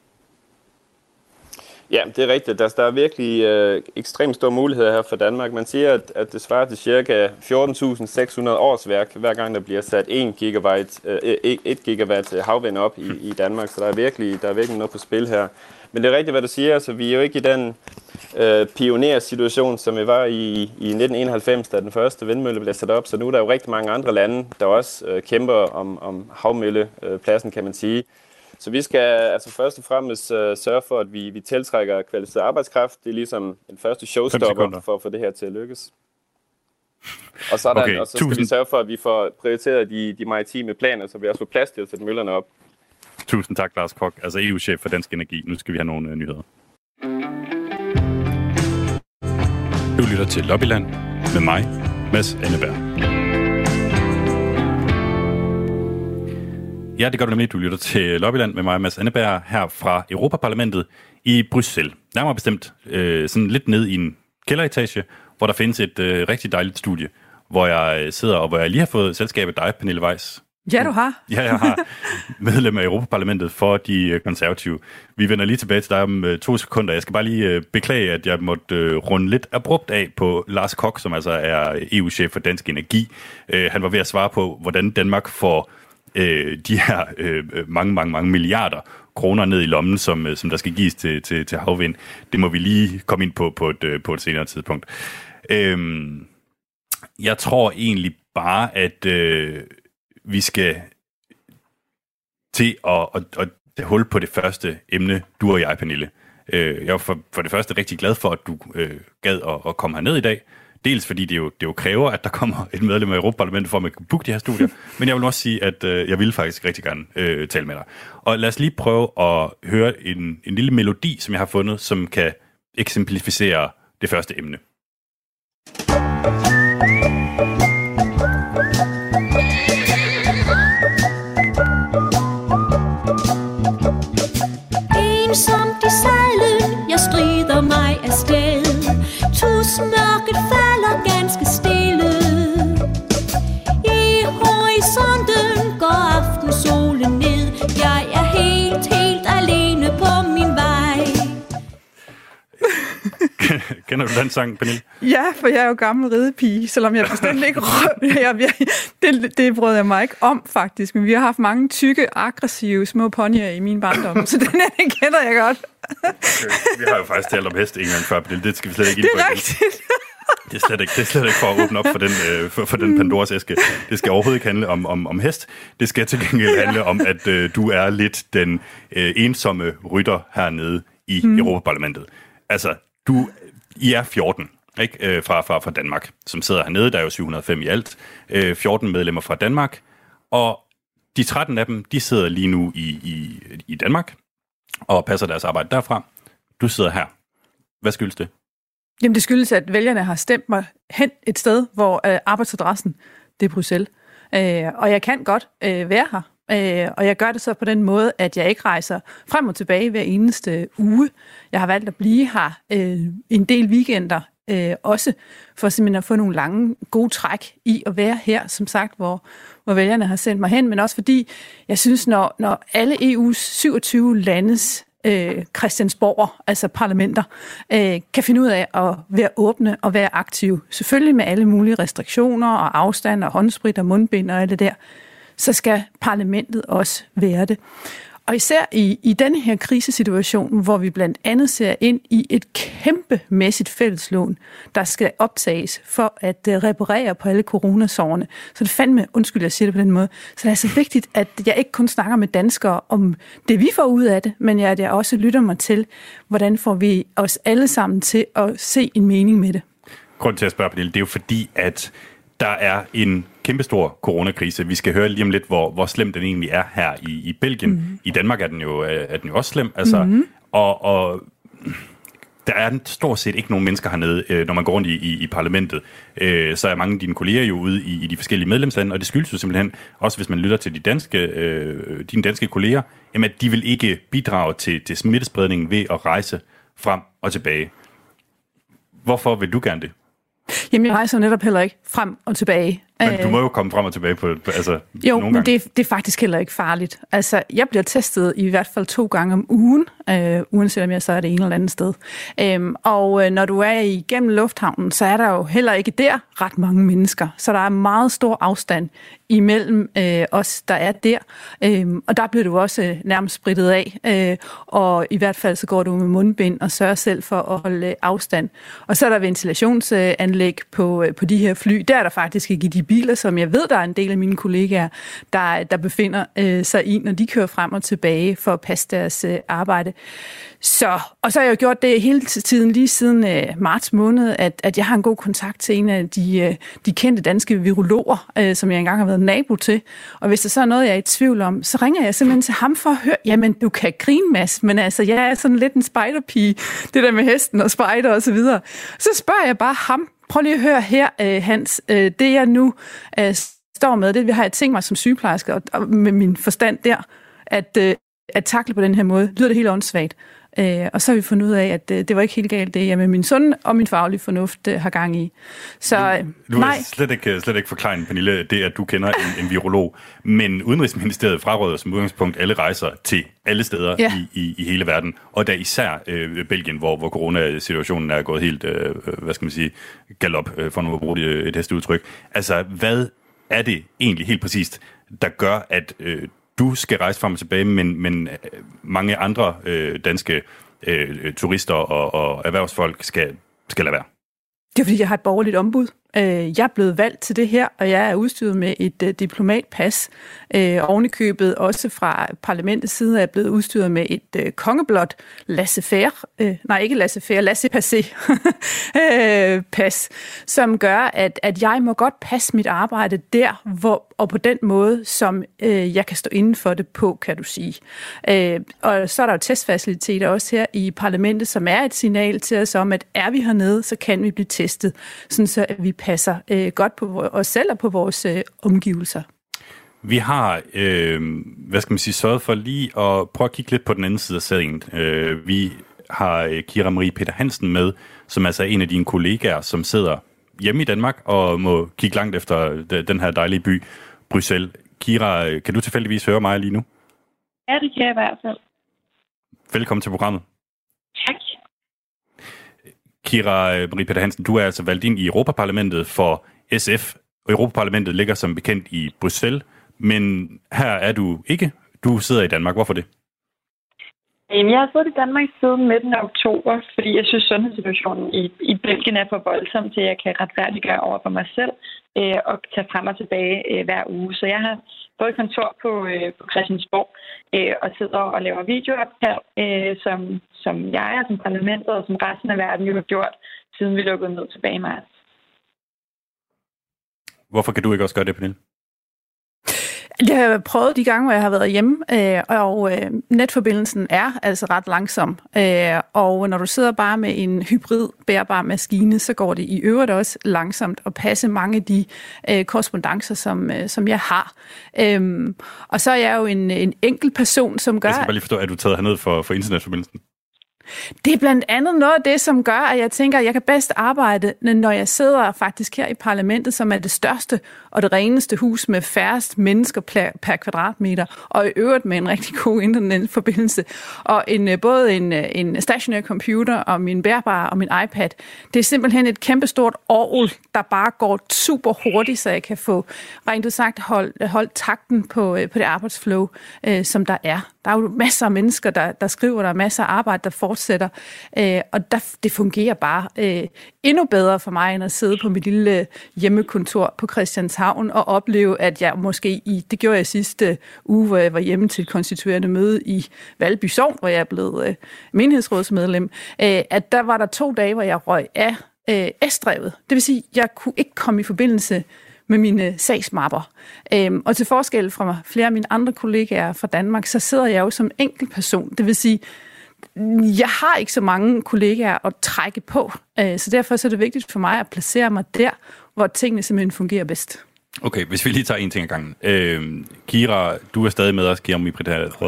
S3: Ja, det er rigtigt. Der er virkelig ekstremt store muligheder her for Danmark. Man siger, at det svarer til ca. 14.600 årsværk, hver gang der bliver sat 1 gigawatt havvind op i Danmark. Så der er virkelig noget på spil her. Men det er rigtigt, hvad du siger. Altså, vi er jo ikke i den pionersituation, som vi var i 1991, da den første vindmølle blev sat op. Så nu er der jo rigtig mange andre lande, der også kæmper om havmøllepladsen, kan man sige. Så vi skal altså først og fremmest sørge for, at vi tiltrækker kvalificeret arbejdskraft. Det er ligesom en første showstopper for at få det her til at lykkes. Og så, og så skal vi sørge for, at vi får prioriteret de maritime planer, så vi også får plads til at sætte møllerne op.
S1: Tusind tak, Lars Koch, altså EU-chef for Dansk Energi. Nu skal vi have nogle nyheder. Du lytter til Lobbyland med mig, Mads Anneberg. Ja, det gør du nemlig. Du lytter til Lobbyland med mig, Mads Anneberg, her fra Europaparlamentet i Bruxelles. Nærmere bestemt sådan lidt ned i en kælderetage, hvor der findes et rigtig dejligt studie, hvor jeg sidder, og hvor jeg lige har fået selskabet dig, Pernille Weiss.
S6: Ja, du har.
S1: Ja, jeg har medlem af Europaparlamentet for de konservative. Vi vender lige tilbage til dig om 2 sekunder. Jeg skal bare lige beklage, at jeg måtte runde lidt abrupt af på Lars Koch, som altså er EU-chef for Dansk Energi. Han var ved at svare på, hvordan Danmark får de her mange milliarder kroner ned i lommen, som der skal gives til havvind. Det må vi lige komme ind på et senere tidspunkt. Jeg tror egentlig bare, at vi skal til at holde på det første emne, du og jeg, Pernille. Jeg er for det første rigtig glad for, at du gad at komme herned i dag. Dels fordi det jo kræver, at der kommer et medlem af Europaparlamentet for, at man kan booke de her studier. Men jeg vil også sige, at jeg vil faktisk rigtig gerne tale med dig. Og lad os lige prøve at høre en lille melodi, som jeg har fundet, som kan eksemplificere det første emne.
S7: Som de sejlen, jeg strider mig afsted. Tusmørket falder ganske stille. I horisonten går aftensolen ned. Jeg er helt alene på min vej.
S1: Kender du den sang, Pernille?
S6: Ja, for jeg er jo gammel ridepige, selvom jeg bestemt ikke det brød jeg mig ikke om, faktisk. Men vi har haft mange tykke, aggressive små ponyer i min barndom, så den kender jeg godt.
S1: Okay. Vi har jo faktisk talt om hest en gang før, Pernille. Det skal vi slet ikke ind på.
S6: Det er rigtigt.
S1: Det er slet ikke for at åbne op for den Pandoras æske. Det skal overhovedet ikke handle om hest. Det skal til gengæld handle om, at du er lidt den ensomme rytter hernede i Europaparlamentet. Altså, I er 14, ikke? Fra Danmark, som sidder hernede. Der er jo 705 i alt. 14 medlemmer fra Danmark. Og de 13 af dem, de sidder lige nu i Danmark og passer deres arbejde derfra. Du sidder her. Hvad skyldes det?
S6: Jamen, det skyldes, at vælgerne har stemt mig hen et sted, hvor arbejdsadressen, det er Bruxelles. Og jeg kan godt være her. Og jeg gør det så på den måde, at jeg ikke rejser frem og tilbage hver eneste uge. Jeg har valgt at blive her en del weekender også, for simpelthen at få nogle lange, gode træk i at være her, som sagt, hvor vælgerne har sendt mig hen, men også fordi jeg synes, når alle EU's 27 landes Christiansborg, altså parlamenter, kan finde ud af at være åbne og være aktive, selvfølgelig med alle mulige restriktioner og afstand og håndsprit og mundbind og alt det der, så skal parlamentet også være det. Og især i denne her krisesituation, hvor vi blandt andet ser ind i et kæmpemæssigt fælleslån, der skal optages for at reparere på alle coronasårene. Så det fandme, undskyld, jeg siger det på den måde, så det er altså vigtigt, at jeg ikke kun snakker med danskere om det, vi får ud af det, men at jeg også lytter mig til, hvordan får vi os alle sammen til at se en mening med det.
S1: Grunden til at spørge, Pernille, det er jo fordi, at der er en kæmpestor coronakrise. Vi skal høre lige om lidt, hvor slem den egentlig er her i Belgien. Mm-hmm. I Danmark er den jo også slem. Altså, og der er stort set ikke nogen mennesker hernede, når man går rundt i parlamentet. Så er mange af dine kolleger jo ude i de forskellige medlemslande, og det skyldes jo simpelthen, også hvis man lytter til dine danske kolleger, jamen, at de vil ikke bidrage til smittespredningen ved at rejse frem og tilbage. Hvorfor vil du gerne det?
S6: Jamen, jeg rejser netop heller ikke frem og tilbage.
S1: Men du må jo komme frem og tilbage på altså,
S6: jo,
S1: nogle gange.
S6: Men det er faktisk heller ikke farligt. Altså, jeg bliver testet i hvert fald 2 gange om ugen, uanset om jeg så er det ene eller andet sted. Og når du er igennem lufthavnen, så er der jo heller ikke der ret mange mennesker. Så der er meget stor afstand imellem os, der er der. Og der bliver du også nærmest sprittet af. Og i hvert fald så går du med mundbind og sørger selv for at holde afstand. Og så er der ventilationsanlæg på de her fly. Der er der faktisk ikke i de biler, som jeg ved, der er en del af mine kollegaer, der befinder sig i, når de kører frem og tilbage for at passe deres arbejde. Og så har jeg jo gjort det hele tiden, lige siden marts måned, at jeg har en god kontakt til en af de kendte danske virologer, som jeg engang har været nabo til. Og hvis der så er noget, jeg er i tvivl om, så ringer jeg simpelthen til ham for at høre, jamen du kan grine, Mads, men altså jeg er sådan lidt en spejderpige, det der med hesten og spejder og så videre. Så spørger jeg bare ham, prøv lige at høre her, Hans, det jeg nu står med, det har jeg tænkt mig som sygeplejerske, og med min forstand der, at takle på den her måde, lyder det helt åndssvagt. Og så har vi fundet ud af, at det var ikke helt galt, det jeg med min sunde og min faglige fornuft har gang i. Så
S1: du
S6: nej.
S1: Slet ikke forklare, Pernille, det at du kender en virolog, men Udenrigsministeriet fraråder som udgangspunkt alle rejser til alle steder i hele verden, og da især Belgien, hvor coronasituationen er gået helt, galop, for nu at bruge et hesteudtryk. Altså, hvad er det egentlig helt præcist, der gør, at du skal rejse frem og tilbage, men mange andre danske turister og erhvervsfolk skal lade være?
S6: Det er, fordi jeg har et borgerligt ombud. Jeg er blevet valgt til det her, og jeg er udstyret med et diplomatpas. Ovenikøbet også fra parlamentets side er jeg blevet udstyret med et kongeblåt laissez-passer pas, som gør, at jeg må godt passe mit arbejde der, og på den måde, som jeg kan stå inden for det på, kan du sige. Og så er der jo testfaciliteter også her i parlamentet, som er et signal til os om, at er vi hernede, så kan vi blive testet, sådan så at vi passer godt på os selv og på vores omgivelser.
S1: Vi har, sørget for lige at prøve at kigge lidt på den anden side af sagen. Vi har Kira Marie Peter Hansen med, som altså er en af dine kollegaer, som sidder hjemme i Danmark og må kigge langt efter den her dejlige by, Bruxelles. Kira, kan du tilfældigvis høre mig lige nu?
S8: Ja, det kan jeg i hvert fald.
S1: Velkommen til programmet.
S8: Tak.
S1: Kira Marie Peter Hansen, du er altså valgt ind i Europaparlamentet for SF, og Europaparlamentet ligger som bekendt i Bruxelles, men her er du ikke. Du sidder i Danmark. Hvorfor det?
S8: Jeg har siddet i Danmark siden midten af oktober, fordi jeg synes, sundhedssituationen i Belgien er for voldsom til, at jeg kan retfærdiggøre over for mig selv og tage frem og tilbage hver uge. Så jeg har både kontor på Christiansborg og sidder og laver videoopkald, som jeg og som parlamentet og som resten af verden jo har gjort, siden vi lukkede ned tilbage i marts.
S1: Hvorfor kan du ikke også gøre det, Pernille?
S6: Jeg har prøvet de gange, hvor jeg har været hjemme, og netforbindelsen er altså ret langsom. Og når du sidder bare med en hybrid bærbar maskine, så går det i øvrigt også langsomt at passe mange af de korrespondancer, som jeg har. Og så er jeg jo en enkelt person, som gør... Jeg
S1: skal bare lige forstå, at du taget herned for internetforbindelsen.
S6: Det er blandt andet noget af det, som gør, at jeg tænker, at jeg kan bedst arbejde, når jeg sidder faktisk her i parlamentet, som er det største og det reneste hus med færrest mennesker per kvadratmeter, og i øvrigt med en rigtig god internetforbindelse, og både en stationær computer og min bærbare og min iPad. Det er simpelthen et kæmpestort orgel, der bare går super hurtigt, så jeg kan få rent ud sagt holdt takten på det arbejdsflow, som der er. Der er jo masser af mennesker, der skriver, der er masser af arbejde, der fortsætter, og det fungerer bare endnu bedre for mig, end at sidde på mit lille hjemmekontor på Christianshavn og opleve, at jeg måske det gjorde jeg sidste uge, hvor jeg var hjemme til et konstituerende møde i Valby Sogn, hvor jeg er blevet menighedsrådsmedlem, at der var der 2 dage, hvor jeg røg af S-drevet. Det vil sige, at jeg kunne ikke komme i forbindelse med mine sagsmapper. Og til forskel fra flere af mine andre kollegaer fra Danmark, så sidder jeg jo som enkelt person. Det vil sige, jeg har ikke så mange kollegaer at trække på, så derfor så er det vigtigt for mig at placere mig der, hvor tingene simpelthen fungerer bedst.
S1: Okay, hvis vi lige tager en ting ad gangen. Kira, du er stadig med os, Kira Marie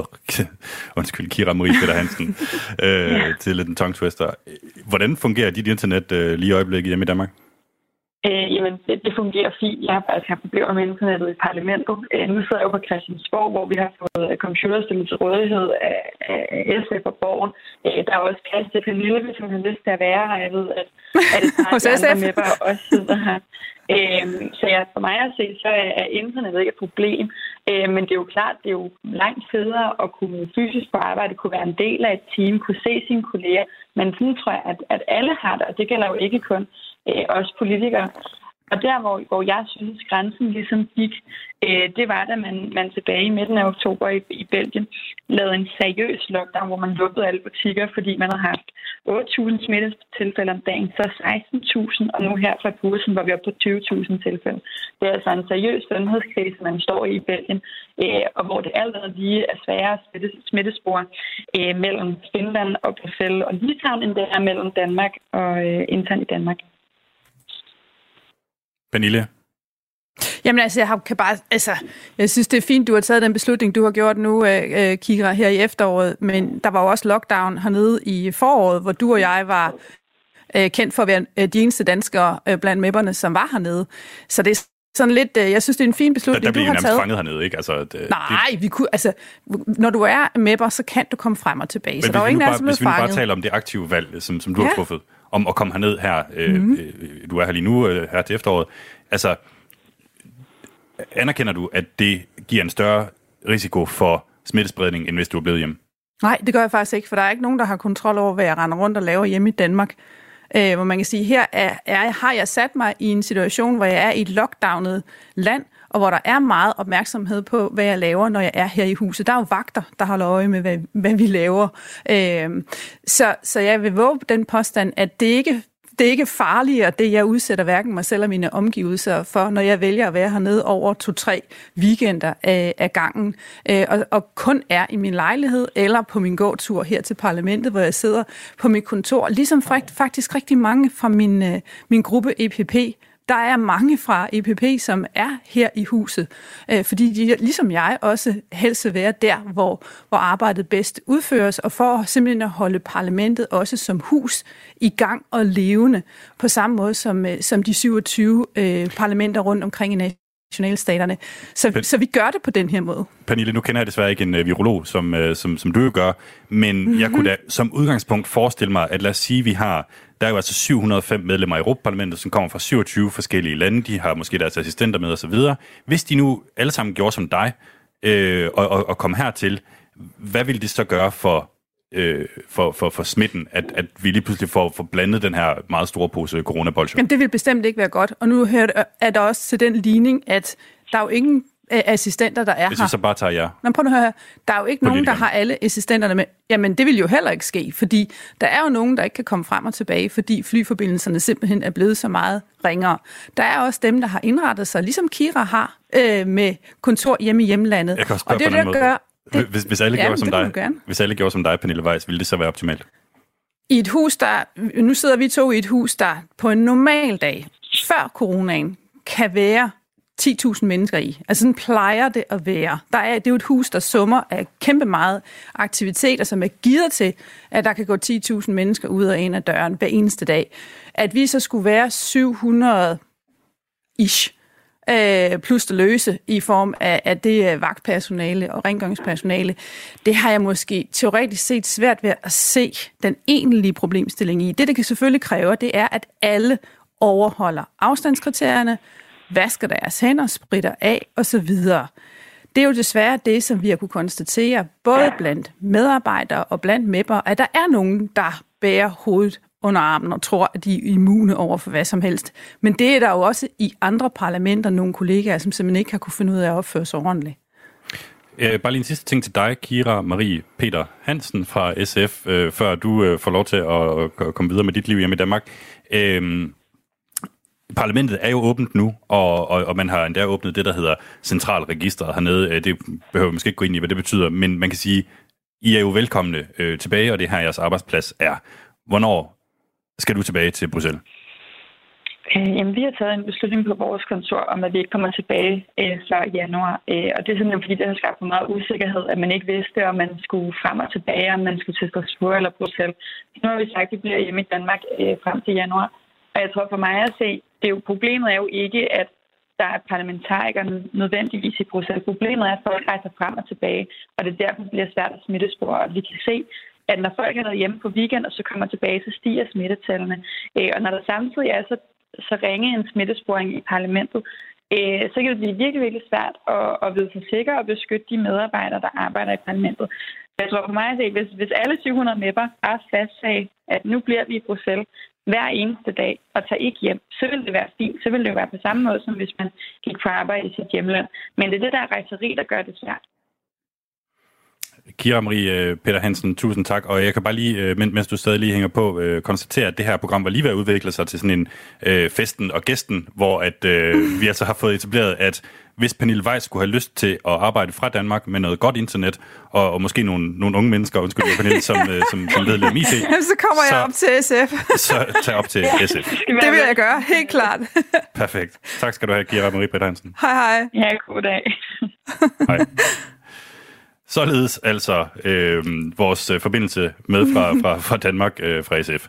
S1: Peter Hansen, til lidt en tongue twister. Hvordan fungerer dit internet lige i øjeblikket hjemme i Danmark?
S8: Jamen, det fungerer fint. Jeg har faktisk haft problemer med internettet i parlamentet. Nu sidder jeg jo på Christiansborg, hvor vi har fået computer stillet til rådighed af SF og Borgen. Der er også plads til Pernille, hvis hun har lyst til at være her. Jeg ved, at et par andre med også sidder her. Så for mig at se, så er internettet ikke et problem. Men det er jo klart, det er jo langt federe at kunne fysisk på arbejde, kunne være en del af et team, kunne se sine kolleger. Men sådan tror jeg, at alle har det, og det gælder jo ikke kun os politikere. Og der, hvor jeg synes, grænsen ligesom gik, det var, da man tilbage i midten af oktober i Belgien lavede en seriøs lockdown, hvor man lukkede alle butikker, fordi man havde haft 8.000 smittetilfælde om dagen, så 16.000, og nu her fra et par uger siden var vi oppe på 20.000 tilfælde. Det er altså en seriøs sundhedskrise, man står i Belgien, og hvor det allerede lige er sværere smittespor mellem Finland og Bruxelles og Litauen, end det er mellem Danmark og internt i Danmark.
S1: Pernille?
S6: Jamen jeg synes, det er fint, du har taget den beslutning, du har gjort nu, Kira, her i efteråret, men der var jo også lockdown hernede i foråret, hvor du og jeg var kendt for at være de eneste danskere blandt mæpperne, som var hernede. Så det er sådan lidt, jeg synes, det er en fin beslutning,
S1: der
S6: du har taget. Der bliver
S1: fanget hernede, ikke? Altså,
S6: vi kunne, når du er mæpper, så kan du komme frem og tilbage. Men så der er jo ingen af som
S1: hvis vi nu bare taler om det aktive valg, som du har truffet, om at komme herned her, du er her lige nu, her til efteråret, altså, anerkender du, at det giver en større risiko for smittespredning, end hvis du er blevet hjemme?
S6: Nej, det gør jeg faktisk ikke, for der er ikke nogen, der har kontrol over, hvad jeg render rundt og laver hjemme i Danmark. Hvor man kan sige, her har jeg sat mig i en situation, hvor jeg er i et lockdownet land, og hvor der er meget opmærksomhed på, hvad jeg laver, når jeg er her i huset. Der er jo vagter, der holder øje med, hvad vi laver. Så jeg vil våge den påstand, at det ikke er farligere, det jeg udsætter hverken mig selv og mine omgivelser for, når jeg vælger at være hernede over 2-3 weekender af gangen, og kun er i min lejlighed eller på min gåtur her til parlamentet, hvor jeg sidder på mit kontor. Ligesom faktisk rigtig mange fra min gruppe EPP. Der er mange fra EPP, som er her i huset, fordi de, ligesom jeg, også helst vil være der, hvor arbejdet bedst udføres, og for simpelthen at holde parlamentet også som hus i gang og levende, på samme måde som de 27 parlamenter rundt omkring i nationalstaterne. Så vi gør det på den her måde.
S1: Pernille, nu kender jeg desværre ikke en virolog, som du jo gør, men jeg kunne da som udgangspunkt forestille mig, at lad os sige, der er jo altså 705 medlemmer i Europaparlamentet, som kommer fra 27 forskellige lande. De har måske deres assistenter med osv. Hvis de nu alle sammen gjorde som dig og kom hertil, hvad ville det så gøre for smitten, at vi lige pludselig får blandet den her meget store pose coronabolsjer?
S6: Jamen, det vil bestemt ikke være godt. Og nu er der også til den ligning, at der er jo ingen assistenter, der er her.
S1: Hvis vi så bare tager jer.
S6: Men prøv at høre, der er jo ikke nogen, der har alle assistenterne med. Jamen, det vil jo heller ikke ske, fordi der er jo nogen, der ikke kan komme frem og tilbage, fordi flyforbindelserne simpelthen er blevet så meget ringere. Der er også dem, der har indrettet sig, ligesom Kira har, med kontor hjemme i hjemlandet.
S1: Jeg kan også spørge på den måde. Hvis alle gjorde som dig, hvis alle gjorde som dig, Pernille Weiss, ville det så være optimalt?
S6: I et hus, nu sidder vi to i et hus, der på en normal dag, før coronaen, kan være 10.000 mennesker i. Altså sådan plejer det at være. Det er jo et hus, der summer af kæmpe meget aktiviteter, som er givet til, at der kan gå 10.000 mennesker ud og ind af døren hver eneste dag. At vi så skulle være 700-ish plus det løse i form af det vagtpersonale og rengøringspersonale, det har jeg måske teoretisk set svært ved at se den egentlige problemstilling i. Det kan selvfølgelig kræve, det er, at alle overholder afstandskriterierne, vasker deres hænder, spritter af osv. Det er jo desværre det, som vi har kunne konstatere, både blandt medarbejdere og blandt mæpper, at der er nogen, der bærer hovedet under armen og tror, at de er immune over for hvad som helst. Men det er der jo også i andre parlamenter nogle kollegaer, som simpelthen ikke har kunne finde ud af at opføre sig ordentligt.
S1: Bare lige en sidste ting til dig, Kira Marie Peter Hansen fra SF, før du får lov til at komme videre med dit liv hjemme i Danmark. Parlamentet er jo åbent nu, og man har endda åbnet det, der hedder centralregistret hernede. Det behøver vi måske ikke gå ind i, hvad det betyder, men man kan sige, I er jo velkomne tilbage, og det her jeres arbejdsplads er. Hvornår skal du tilbage til Bruxelles?
S8: Jamen, vi har taget en beslutning på vores kontor om, at vi ikke kommer tilbage før januar. Og det er simpelthen fordi, det har skabt for meget usikkerhed, at man ikke vidste, om man skulle frem og tilbage, om man skulle til Strasbourg eller Bruxelles. Nu har vi sagt, at vi bliver hjemme i Danmark frem til januar. Og jeg tror for mig at se, problemet er jo ikke, at der er parlamentarikere nødvendigvis i Bruxelles. Problemet er, at folk rejser frem og tilbage, og det derfor bliver svært at smittespore. Og vi kan se, at når folk er hjemme på weekend og så kommer tilbage, så stiger smittetallene. Og når der samtidig er så ringe en smittesporing i parlamentet, så kan det blive virkelig, virkelig svært at vide sig sikker og beskytte de medarbejdere, der arbejder i parlamentet. Jeg tror for mig at se, hvis alle 700 mæpper bare fastsagde, at nu bliver vi i Bruxelles, hver eneste dag og tager ikke hjem, så vil det være fint. Så vil det jo være på samme måde, som hvis man gik på arbejde i sit hjemland. Men det er det der rejseri, der gør det svært.
S1: Kira Marie Peter Hansen, tusind tak. Og jeg kan bare lige, mens du stadig lige hænger på, konstatere, at det her program var lige ved at udvikle sig til sådan en festen og gæsten, hvor at vi altså har fået etableret, at hvis Pernille Weiss skulle have lyst til at arbejde fra Danmark med noget godt internet, og måske nogle unge mennesker, undskyld Pernille, som ved lidt om IT,
S6: så kommer jeg op til SF.
S1: Så tag op til SF.
S6: Det vil jeg gøre, helt klart.
S1: Perfekt. Tak skal du have, Kira Marie Peter Hansen.
S6: Hej hej.
S8: Ja, god dag.
S1: Hej. Således altså vores forbindelse med fra Danmark fra SF.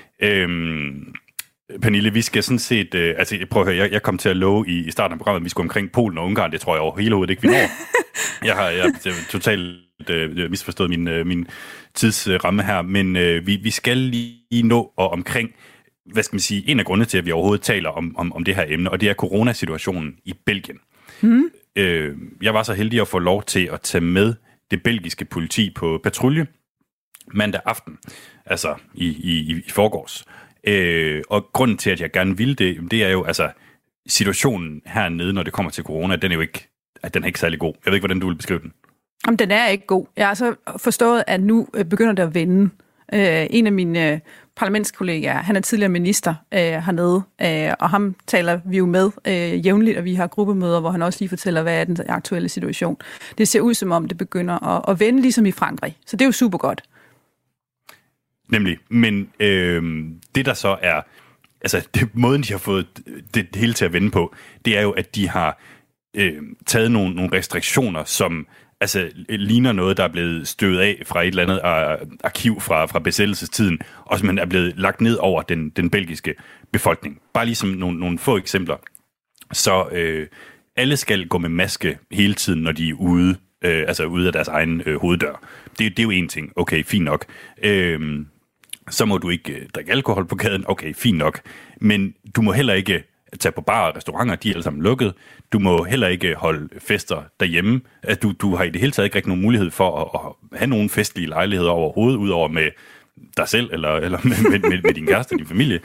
S1: Pernille, vi skal sådan set... altså, prøv at høre, jeg kom til at love i starten af programmet, at vi skulle omkring Polen og Ungarn. Det tror jeg overhovedet ikke, vi når. Jeg har totalt misforstået min tidsramme her, men vi skal lige nå og omkring, hvad skal man sige, en af grundene til, at vi overhovedet taler om det her emne, og det er coronasituationen i Belgien. Jeg var så heldig at få lov til at tage med det belgiske politi på patrulje mandag aften, altså i forgårs. Og grunden til, at jeg gerne ville det er jo, altså, situationen hernede, når det kommer til corona, den er ikke særlig god. Jeg ved ikke, hvordan du vil beskrive den. Jamen,
S6: den er ikke god. Jeg har så forstået, at nu begynder det at vende. En af mine parlamentskollegaer, han er tidligere minister hernede, og ham taler vi jo med jævnligt, og vi har gruppemøder, hvor han også lige fortæller, hvad er den aktuelle situation. Det ser ud som om, det begynder at vende, ligesom i Frankrig. Så det er jo super godt.
S1: Nemlig. Men det, der så er... Altså, måden, de har fået det hele til at vende på, det er jo, at de har taget nogle restriktioner, som altså ligner noget, der er blevet støvet af fra et eller andet arkiv fra besættelsestiden, og som er blevet lagt ned over den belgiske befolkning. Bare ligesom nogle få eksempler. Så alle skal gå med maske hele tiden, når de er ude, altså ude af deres egen hoveddør. Det er jo en ting. Okay, fint nok. Så må du ikke drikke alkohol på gaden. Okay, fint nok. Men du må heller ikke tage på barer og restauranter, de er alle sammen lukket. Du må heller ikke holde fester derhjemme. Du har i det hele taget ikke rigtig nogen mulighed for at have nogle festlige lejligheder overhovedet, udover med dig selv, eller med din kæreste og din familie.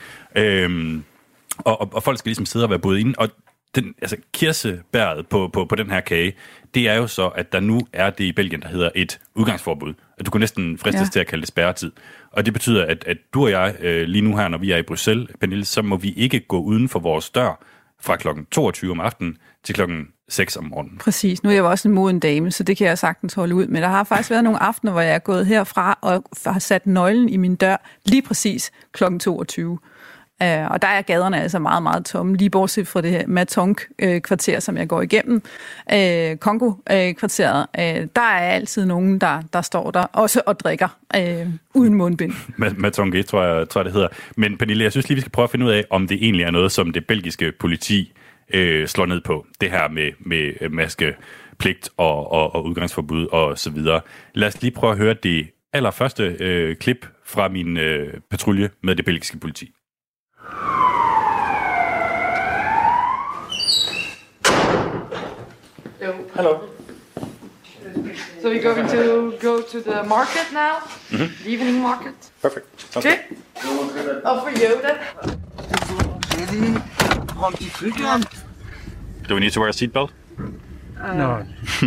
S1: Og folk skal ligesom sidde og være både inde. Og kirsebæret på den her kage, det er jo så, at der nu er det i Belgien, der hedder et udgangsforbud. At du kan næsten fristes til at kalde det spærretid. Og det betyder, at du og jeg lige nu her, når vi er i Bruxelles, Pernille, så må vi ikke gå uden for vores dør fra kl. 22 om aftenen til kl. 6 om morgenen.
S6: Præcis. Nu er jeg jo også en moden dame, så det kan jeg sagtens holde ud. Men der har faktisk været nogle aftener, hvor jeg er gået herfra og har sat nøglen i min dør lige præcis kl. 22. Og der er gaderne altså meget, meget tomme, lige bortset fra det her Matong-kvarter, som jeg går igennem. Kongo-kvarteret, der er altid nogen, der står der, også og drikker uden mundbind.
S1: Matong, tror jeg, det hedder. Men Pernille, jeg synes lige, vi skal prøve at finde ud af, om det egentlig er noget, som det belgiske politi slår ned på. Det her med maskepligt og udgangsforbud og så videre. Lad os lige prøve at høre det allerførste klip fra min patrulje med det belgiske politi.
S9: Hello. So we're going to go to the market now, the evening market.
S1: Perfect.
S9: Okay. Oh, for Yoda.
S1: Do we need to wear a seatbelt?
S10: Non.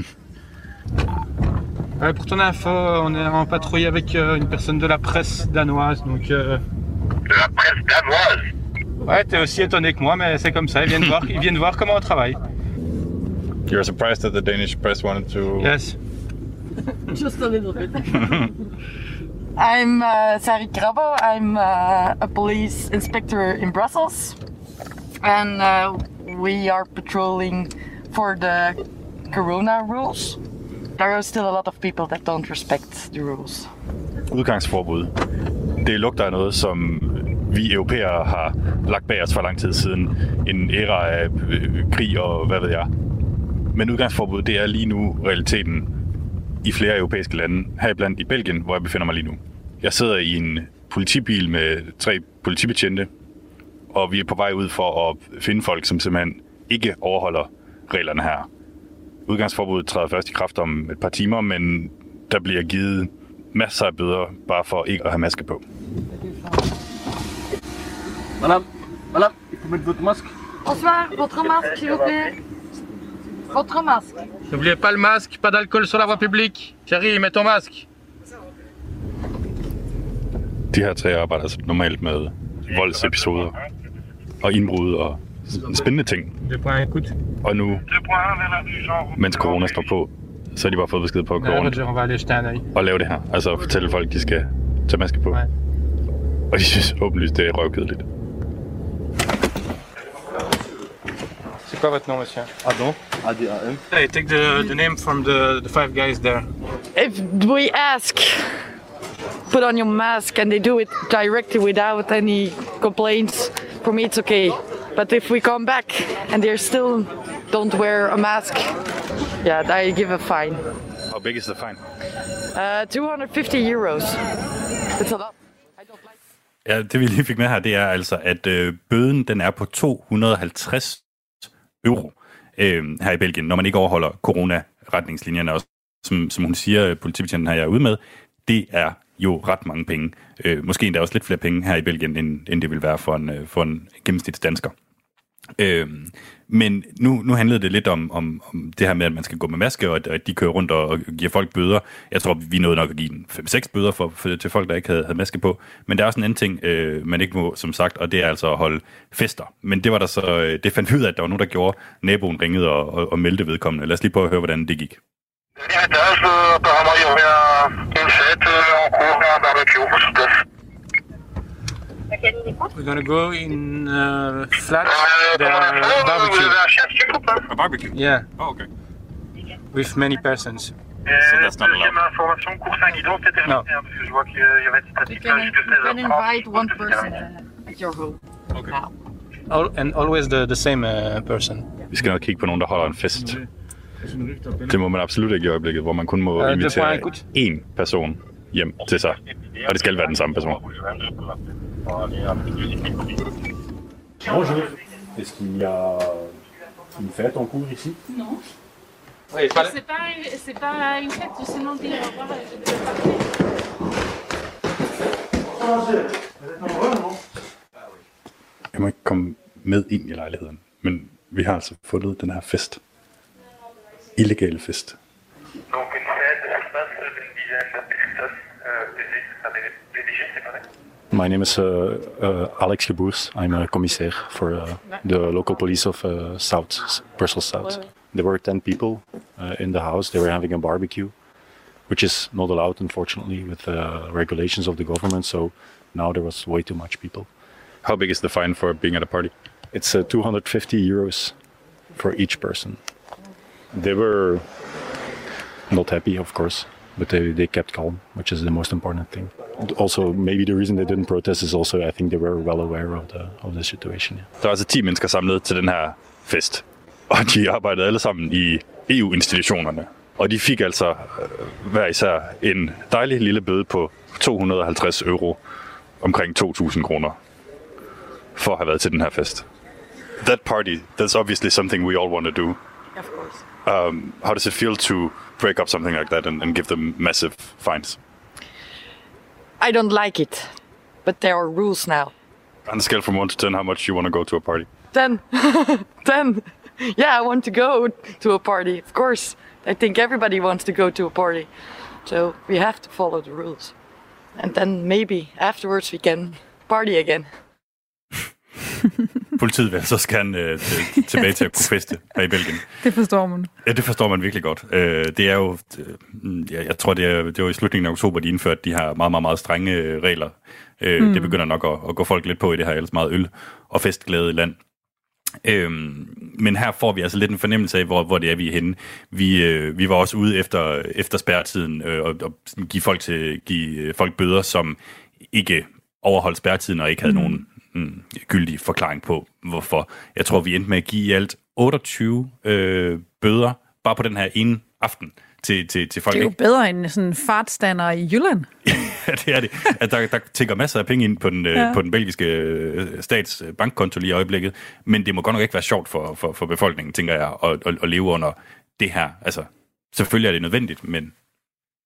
S10: Pour ton info, on est en patrouille avec une personne de la presse danoise, donc... De
S11: la presse danoise?
S10: Ouais, t'es aussi étonné que moi, mais c'est comme ça, ils viennent voir comment on travaille.
S11: You're surprised that the Danish press wanted to...
S10: Yes.
S9: Just a little bit. I'm Sari Krabbo. I'm a police inspector in Brussels. And we are patrolling for the corona rules. There are still a lot of people that don't respect the rules.
S1: Udgangsforbud. Det lugter af noget, som vi europæere har lagt bag os for lang tid siden. En æra af krig og hvad ved jeg. Men udgangsforbud, det er lige nu realiteten i flere europæiske lande, heriblandt i Belgien, hvor jeg befinder mig lige nu. Jeg sidder i en politibil med 3 politibetjente, og vi er på vej ud for at finde folk, som simpelthen ikke overholder reglerne her. Udgangsforbuddet træder først i kraft om et par timer, men der bliver givet masser af bøder bare for ikke at have maske på.
S10: Madame, il faut mettre votre masque.
S9: Bonsoir, votre masque, s'il vous plaît. Votre masque.
S10: N'oubliez pas le masque, pas d'alcool sur la voie publique. Thierry, mets ton masque.
S1: De her tre arbejder altså normalt med voldsepisoder og indbrud og spændende ting. Og nu, mens corona står på, så har de bare fået besked på at gå rundt og lave det her. Altså fortælle folk, de skal tage maske på. Og de synes åbenlyst, det er røvkedeligt.
S10: C'est quoi votre nom, monsieur? Adon. ADAM. Hey, take the name from the five guys there.
S9: If we ask, put on your mask, and they do it directly without any complaints, for me it's okay. But if we come back and they still don't wear a mask, yeah, I give a fine.
S1: How big is the fine?
S9: 250 euros. It's a lot.
S1: Ja, det vi lige fik med her, det er altså, at bøden den er på 250 euro her i Belgien, når man ikke overholder corona-retningslinjerne. Og som hun siger, politibetjenten her jeg er ude med, det er jo ret mange penge. Måske endda også lidt flere penge her i Belgien, end det vil være for en gennemsnitsdansker. Men nu handlede det lidt om det her med, at man skal gå med maske, og at de kører rundt og giver folk bøder. Jeg tror, vi nåede nok at give 5-6 bøder til folk, der ikke havde maske på. Men der er også en anden ting, man ikke må, som sagt, og det er altså at holde fester. Men det var der så, det fandt vi ud af, at der var nogen, der gjorde. Naboen ringede og meldte vedkommende. Lad os lige prøve at høre, hvordan det gik.
S10: We're gonna go in flats. There are barbecue.
S1: A barbecue?
S10: Yeah.
S1: Oh, okay.
S10: With many persons.
S1: So that's not allowed.
S10: No.
S9: You can invite one person at your home.
S1: Okay.
S9: Now.
S10: And always the same person.
S1: Vi skal nok kigge på nogen, der holder en fest. Det må man absolut ikke i øjeblikket, hvor man kun må invitere én person hjem til sig. Og det skal være den samme person.
S2: Bonjour. Est-ce qu'il y a une fête en cours ici?
S12: Non.
S10: Oui,
S12: C'est pas une fête, sinon dire au revoir.
S1: Jeg må ikke komme med ind i lejligheden, men vi har altså fundet den her fest. Illegale fest.
S2: My name is Alex Geboers. I'm a commissaire for the local police of South, Brussels South. There were 10 people in the house. They were having a barbecue, which is not allowed, unfortunately, with regulations of the government. So now there was way too much people.
S1: How big is the fine for being at a party?
S2: It's 250 euros for each person. They were not happy, of course, but they kept calm, which is the most important thing. Also, maybe the reason they didn't protest is also, I think they were well aware of the situation. Yeah.
S1: Der var altså 10 mennesker samlet til den her fest, og de arbejdede alle sammen i EU-institutionerne. Og de fik altså hver især en dejlig lille bøde på 250 euro, omkring 2.000 kroner, for at have været til den her fest. That party, that's obviously something we all want to do.
S9: Of course.
S1: How does it feel to break up something like that and give them massive fines?
S9: I don't like it, but there are rules now.
S1: On a scale from 1 to 10, how much you want to go to a party?
S9: 10. 10. Yeah, I want to go to a party, of course. I think everybody wants to go to a party. So we have to follow the rules. And then maybe afterwards we can party again.
S1: Politiet vil altså gerne tilbage til at kunne feste her i Belgien.
S6: Det forstår man.
S1: Ja, det forstår man virkelig godt. Det er jo, jeg tror, det var i slutningen af oktober, de indførte de her meget, meget, meget strenge regler. Det begynder nok at gå folk lidt på i det her ellers meget øl- og festglæde land. Men her får vi altså lidt en fornemmelse af, hvor det er, vi er henne. Vi var også ude efter spærretiden og give folk bøder, som ikke overholdt spærretiden og ikke havde nogen gyldig forklaring på, hvorfor. Jeg tror, vi endte med at give i alt 28 bøder, bare på den her ene aften til folk.
S6: Det er jo bedre end sådan en fartstander i Jylland.
S1: Ja, det er det. At der tænker masser af penge ind på den belgiske stats bankkonto lige i øjeblikket, men det må godt nok ikke være sjovt for befolkningen, tænker jeg, at leve under det her. Altså, selvfølgelig er det nødvendigt, men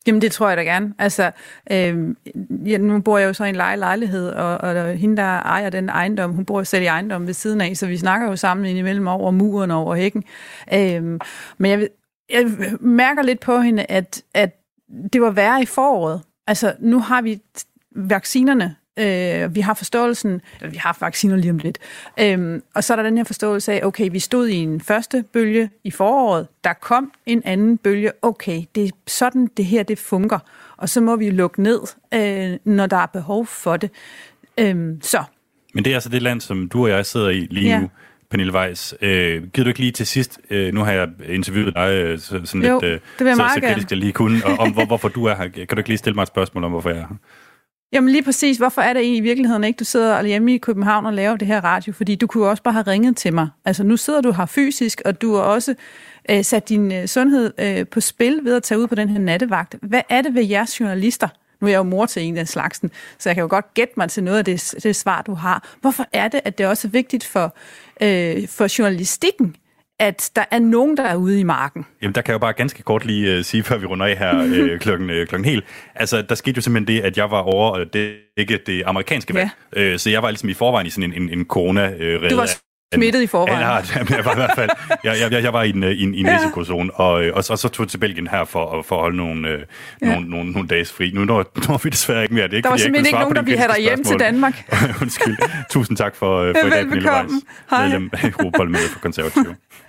S6: Jamen, det tror jeg da gerne. Altså, nu bor jeg jo så i en lejlighed, og hende, der ejer den ejendom, hun bor selv i ejendommen ved siden af, så vi snakker jo sammen indimellem over muren og over hækken. Men jeg mærker lidt på hende, at det var værre i foråret. Altså, nu har vi vaccinerne, vi har forståelsen, vi har vacciner lige om lidt, og så er der den her forståelse af, okay, vi stod i en første bølge i foråret, der kom en anden bølge, okay, det er sådan, det her, det fungerer, og så må vi lukke ned, når der er behov for det. Så. Men
S1: det er altså det land, som du og jeg sidder i lige nu, Pernille Weiss. Gider du ikke lige til sidst, nu har jeg interviewet dig sådan
S6: jo,
S1: lidt
S6: så
S1: kritisk, jeg lige kunne, og om hvorfor du er her. Kan du ikke lige stille mig et spørgsmål om, hvorfor jeg er her?
S6: Jamen lige præcis, hvorfor er det i virkeligheden ikke, du sidder hjemme i København og laver det her radio? Fordi du kunne også bare have ringet til mig. Altså nu sidder du her fysisk, og du har også sat din sundhed på spil ved at tage ud på den her nattevagt. Hvad er det ved jeres journalister? Nu er jeg jo mor til en af slagsen, så jeg kan jo godt gætte mig til noget af det svar, du har. Hvorfor er det, at det også er vigtigt for journalistikken, at der er nogen, der er ude i marken?
S1: Jamen, der kan jeg jo bare ganske kort lige sige, før vi runder af her klokken helt. Altså, der skete jo simpelthen det, at jeg var over ikke det amerikanske valg. Så jeg var ligesom i forvejen i sådan en corona-redder.
S6: Du var smittet i forvejen.
S1: Jeg var i hvert fald. Jeg var i en risikozone, og så tog jeg til Belgien her for at holde nogle dages fri. Nu når vi desværre ikke mere. Det er ikke,
S6: der var simpelthen ikke nogen, der ville have dig hjem til Danmark.
S1: Undskyld. Tusind tak for i dag, Pernille Weiss, medlem af Europaparlamentet for Konservative.